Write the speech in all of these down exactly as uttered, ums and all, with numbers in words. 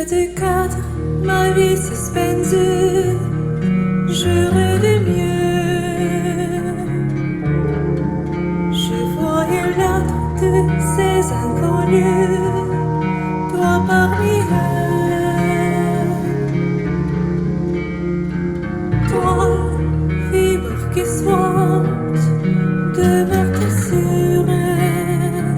L'extrait du cadre, ma vie suspendue, je rêvais mieux. Je voyais l'autre de ces inconnus, toi parmi eux. Toi, fibre qui sointe, demeure sur elle.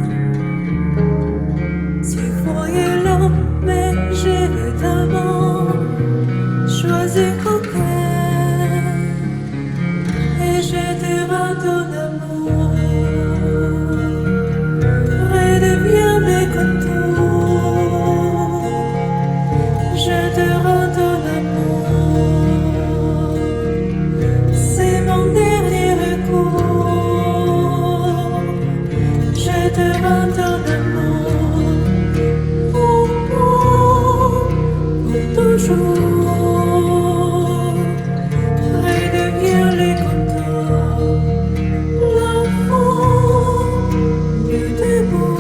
Tu voyais l'homme, mais j'ai évidemment choisi coquin, et je te rends ton amour. Redeviens mes contours, je te rends ton amour. C'est mon dernier recours, je te rends ton amour. Pour, pour, pour toujours, redeviens les contours. L'amour mieux debout.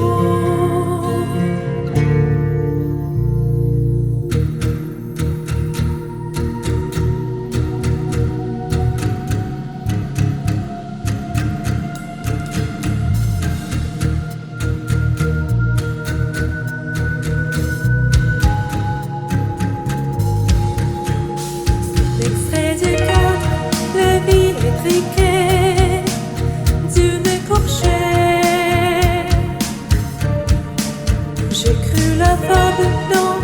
L'extrait du cadre, la vie étriquée d'une écorchée. J'ai cru la fable dans